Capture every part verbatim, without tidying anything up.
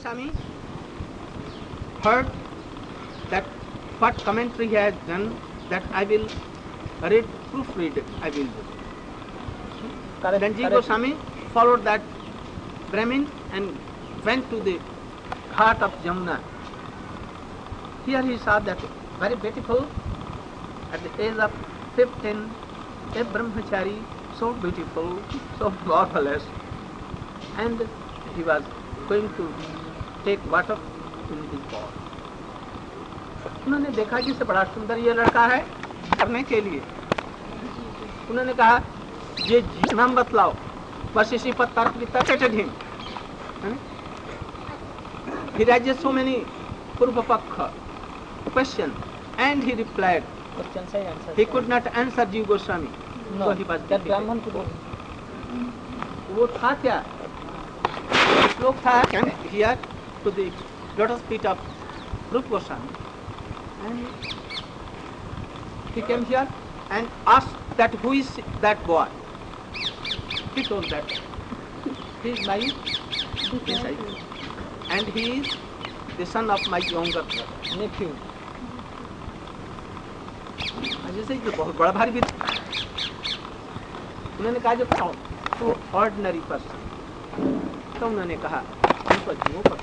Goswami heard that what commentary he has done, that I will read, proofread it, I will do. Correct, Then Ji correct. Goswami followed that Brahmin and went to the heart of Jamuna. Here he saw that very beautiful, at the age of fifteen, a brahmachari, so beautiful, so marvelous, and he was going to take water in his bowl. उन्होंने देखा कि इसे बड़ा सुंदर ये लड़का है करने के लिए। उन्होंने कहा ये जी नाम बतलाओ, बस इसी पर तर्क वितर्क him. He raised so many Purva Pakha questions, and he replied. Questions and answers. He could not answer Jiva Goswami. No, So he was that defeated. Brahman could not. वो था क्या? श्लोक था came here to the lotus feet of Rupa Goswami, and he came here and asked that who is that boy. He told that he is my disciple, and he is the son of my younger brother. Nephew. जैसे कि बहुत बड़ा भारी with उन्होंने कहा जो तो ordinary person, तो उन्होंने कहा उनको जीवों पर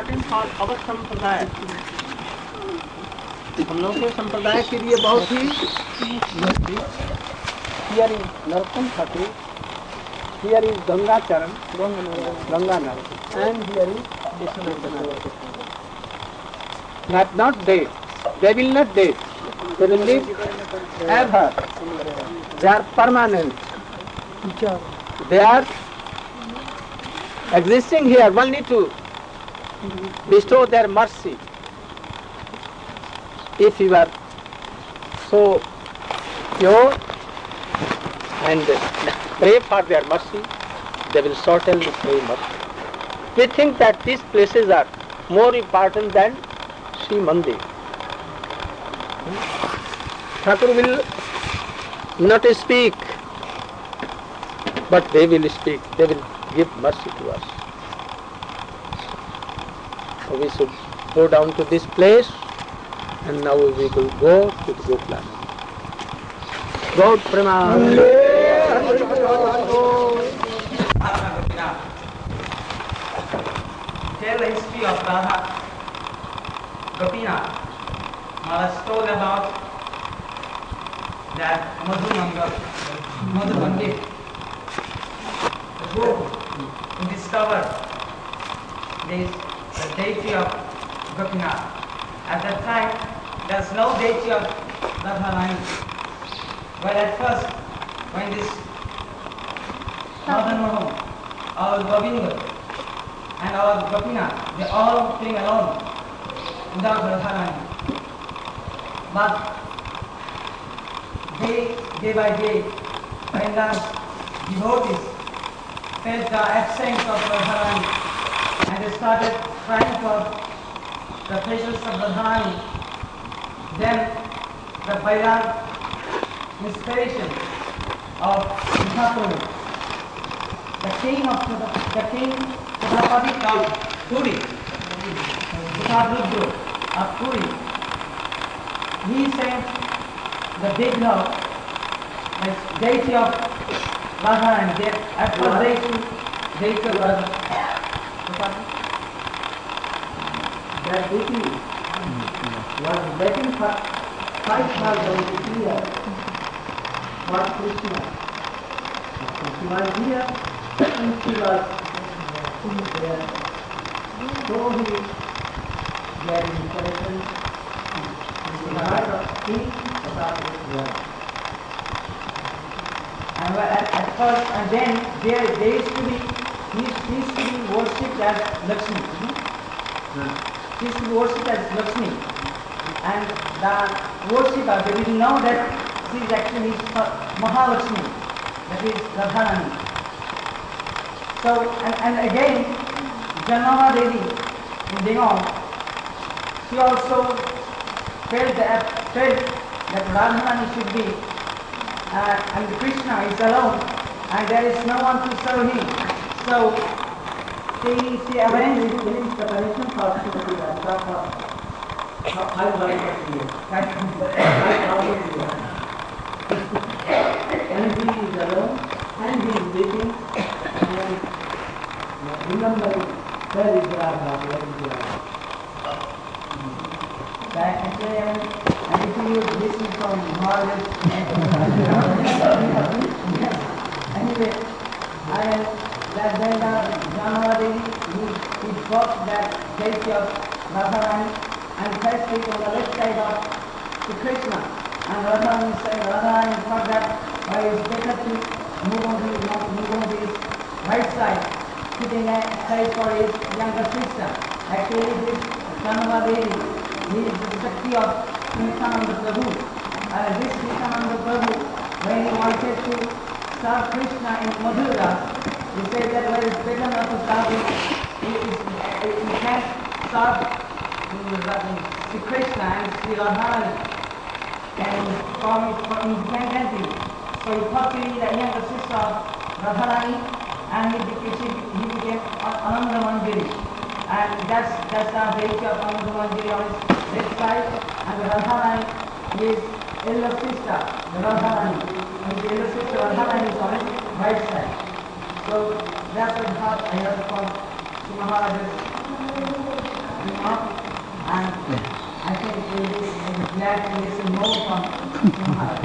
इम्पोर्टेंट फॉर अवर संप्रदाय, हम लोग के संप्रदाय के लिए बहुत ही here is Narottam Thakur, here is Ganga Charan, Ganga Nar, and here is Vishwanath. They are not dead, they will not dead, they will live ever, they are permanent, they are existing here only to bestow their mercy. If you are so pure and pray for their mercy, they will certainly pray mercy. We think that these places are more important than Sri Mandir. Thakur will not speak, but they will speak, they will give mercy to us. So we should go down to this place, and now we will go to the Gokula. God Praman. Tell the history of Radha Gopinath. Maharaj told about that Madhu Mangal, Madhu Pandit, who discovered this, the deity of Gopinath. At that time, there was no deity of Radharani. But at first, when this Madan Mohan, our Govinda, and our Gopinath, they all came alone without Radharani. But day, day by day, when the devotees felt the absence of Radharani and they started crying for the presence of Radharani, then the Vairag inspiration of Mahaprabhu, the king of the, the king Prajapati of Puri, Prabhupada of Puri, he sent the Vigraha, the deity of Radharani. At first deity, deity of Radharani. That deity was waiting for five thousand years for Krishna. She was here and she was there. So he gave inspiration in the heart of King Prabhupada. And at, at first, and then there, there used to be, he used to be worshipped as Lakshmi. She used to be worshipped as Lakshmi. And the worshipper, they didn't know that she is actually Mahalakshmi, that is Radharani. So, and, and again, Janama Devi in Bengal, she also felt that, felt that Radharani should be, uh, and Krishna is alone, and there is no one to serve him. So, she, she arranged this preparation for Srimati Radha for five hundred years. And he is alone, and he is waiting, and remembering where is Radha, where is Radha. Actually, and if you listen from Maharaj, anyway, and that then the Janavadi, he, he got that deity of Radharani and placed it on the left side of the Krishna. And Radharani said, Radharani thought that well, it's better to move on to, move on to his right side, keeping a side for his younger sister. Actually, this Janavadi, he is the Shakti of Nityananda Prabhu. And this Nityananda Prabhu, when he wanted to serve Krishna in Madhura, he said that well, it's better not to serve him. He, he can't serve Sri Krishna and Sri Radharani and from independently. So he thought to be the younger sister of Radharani, and he became, he became Ananda Manjari. And that's that's the deity of Ananda Manjari on his left side, and the Radharani is elder sister, the Radharani, and the elder sister Radharani is on his right side. So that's what how I heard from to Maharaj's remark, and I think we will be glad to listen more from Maharaj.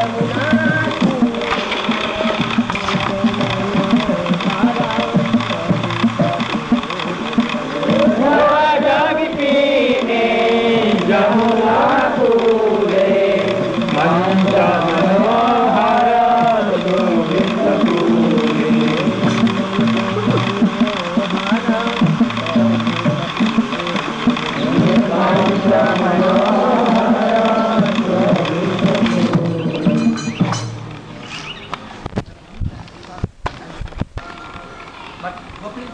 But Gopis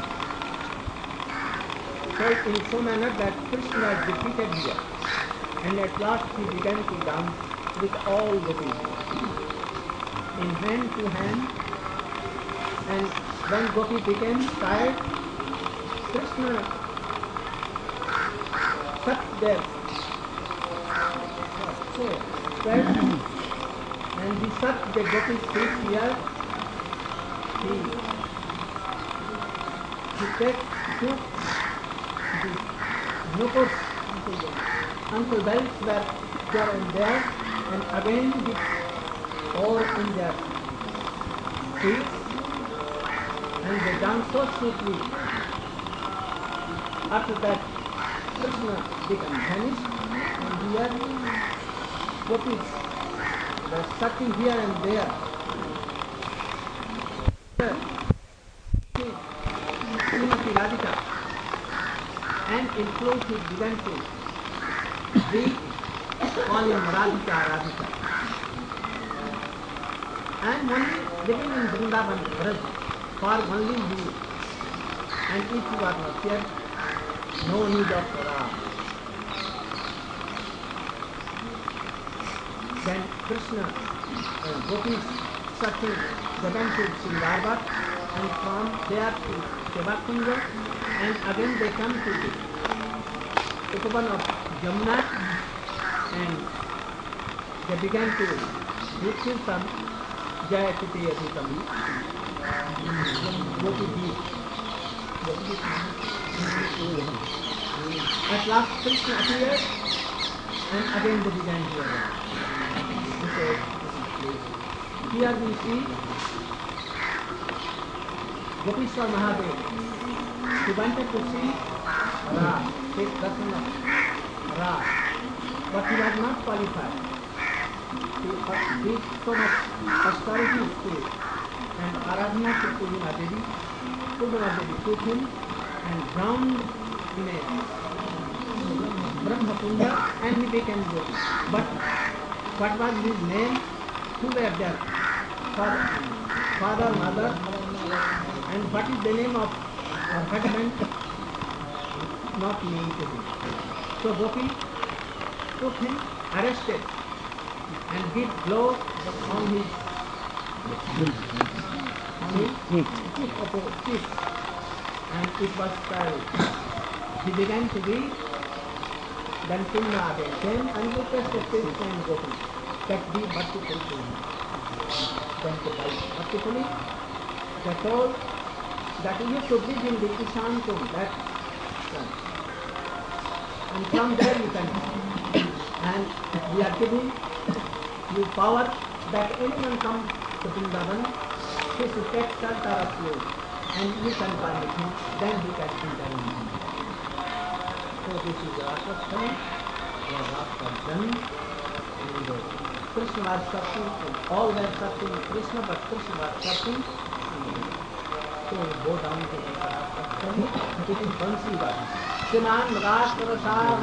felt in so manner that Krishna was defeated here, and at last he began to dance with all Gopis, in hand to hand, and when Gopi became tired, Krishna sucked their sweat, and he sucked the Gopi's feet here. He, he take, took the glucose until belts were there and there, and again he poured in their feet, and they danced so sweetly. After that, Krishna became vanished, and here Gopis were sucking here and there. Srimati Radhika, and in close he began to be calling Radhika, Radhika. I am only living in Vrindavan, Braj, for only you, and if you are not here, no need of Ram. Then Krishna and Gopis sucking began to Srindarbat, and from there to Sevakunja, and again they come to the Upavan of Jamuna, and they began to do Kirtan, Jaya Kiti Adhitam, Gopi Deep. At last Krishna appeared, and again they began to dance. Here we see Gopishwar Mahadev. He wanted to see Ra, take darshan of Ra, but he was not qualified. He did so much austerity spirit and Aradhana to Purnima Devi. Purnima Devi took him and drowned in a Brahma Kunda, and he became Gopi. But what was his name? Who were there? Father, father, mother, and what is the name of her husband? Not known to him. So Gopi took him, arrested, and did blow on his on his cheek, cheek, and it was terrible. He began to be. Then Purna came and requested Krishna and Gopi that be merciful to him. Then to buy mercifully, they told that you should live in the Ishan tomb, that sun. And from there you can come. And we are giving you power that anyone comes to Vrindavan, he should take shelter of you, and you can permit him, then he can enter in. So this is the Rasasthana, or Rasasthana, and Krishna was suffering, and all were suffering Krishna, but Krishna was suffering. So we go down to the Rasasthana, it is Bansi Rasa. Shriman Rasasthana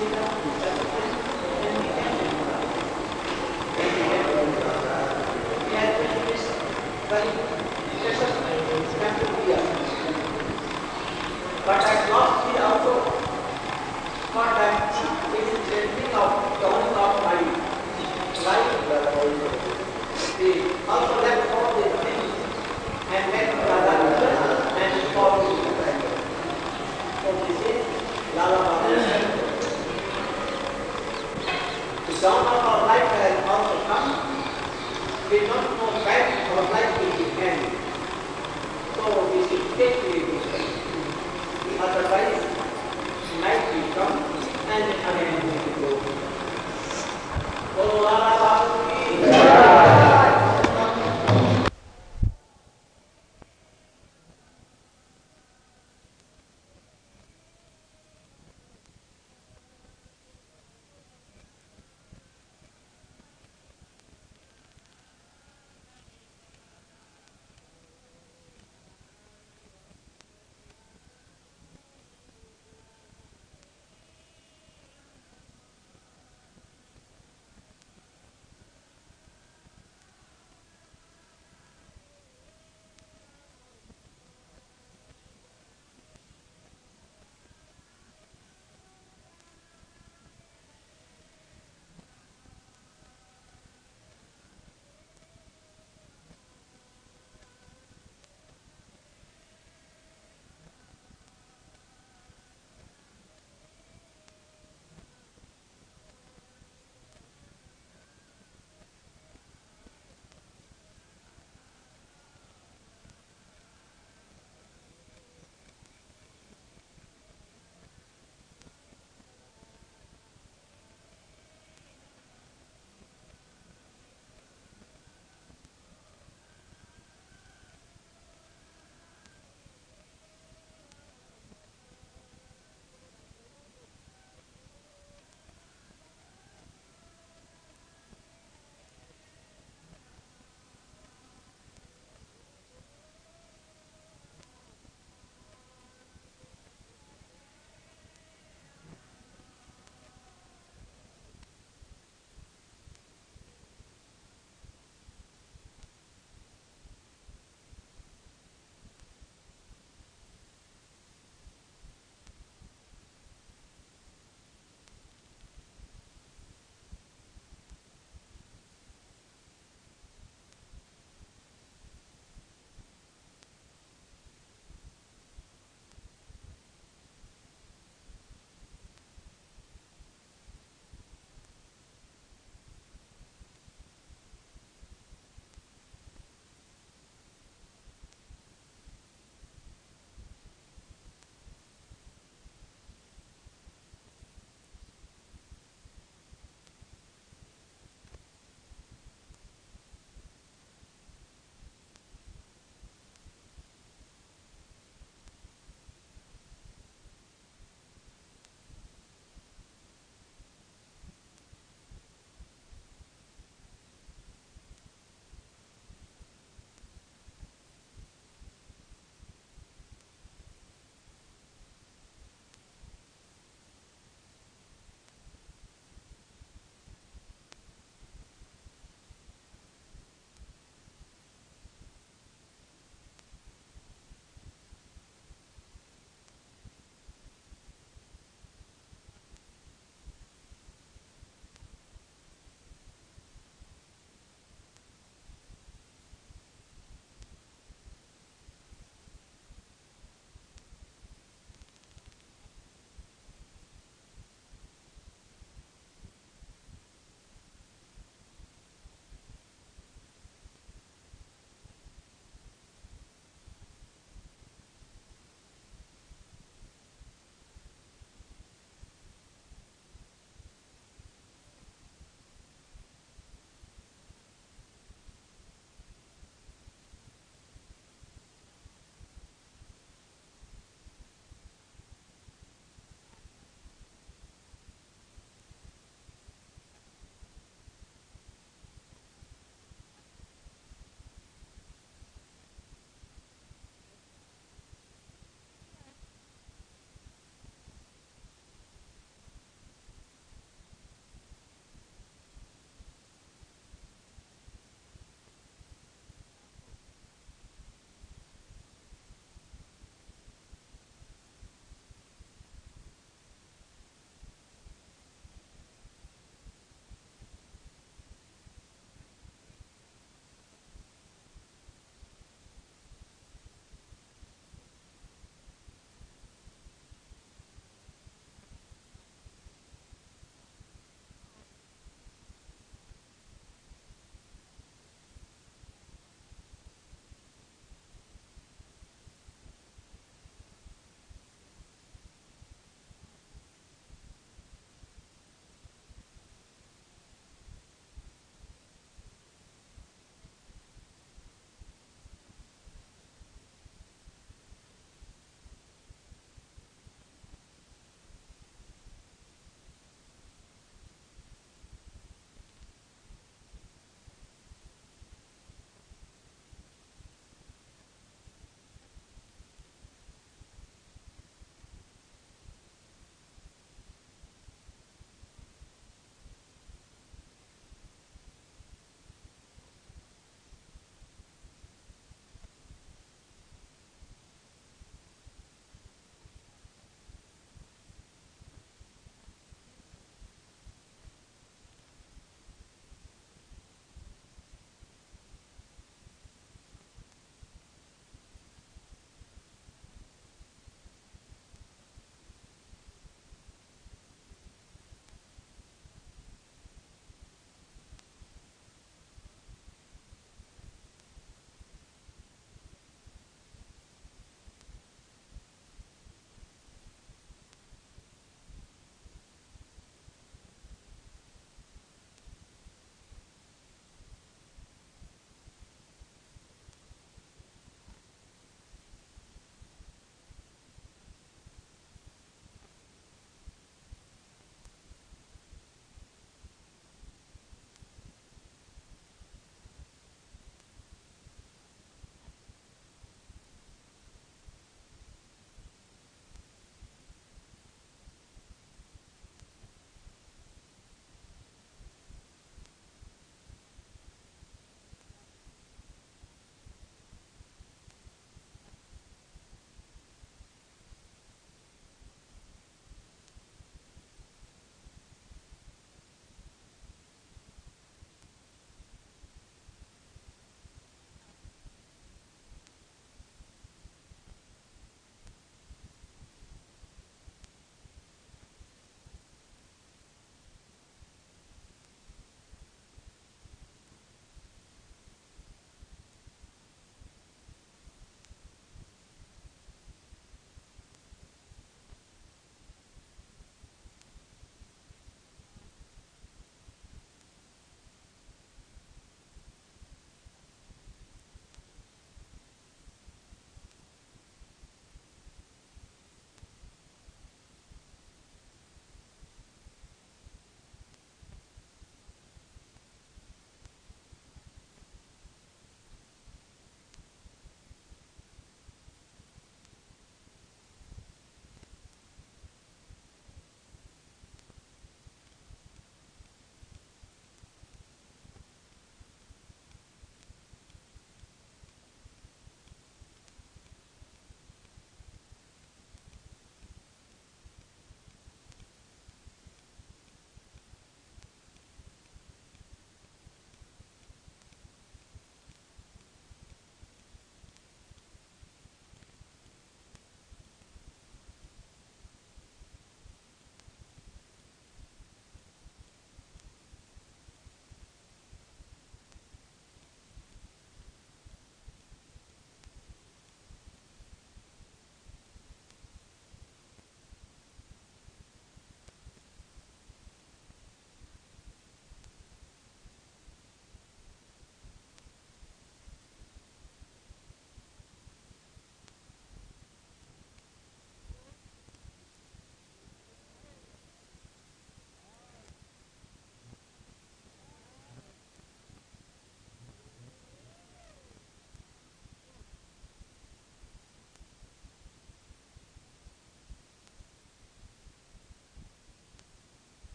But at last he also thought that it is a thing of dawning of my life. He also left all the things and met Radha and followed him. So this is Lala Baba. The dawn of our life has also come. We don't know when our life will be end. So we should take the otherwise night will come and again we will go. Oh,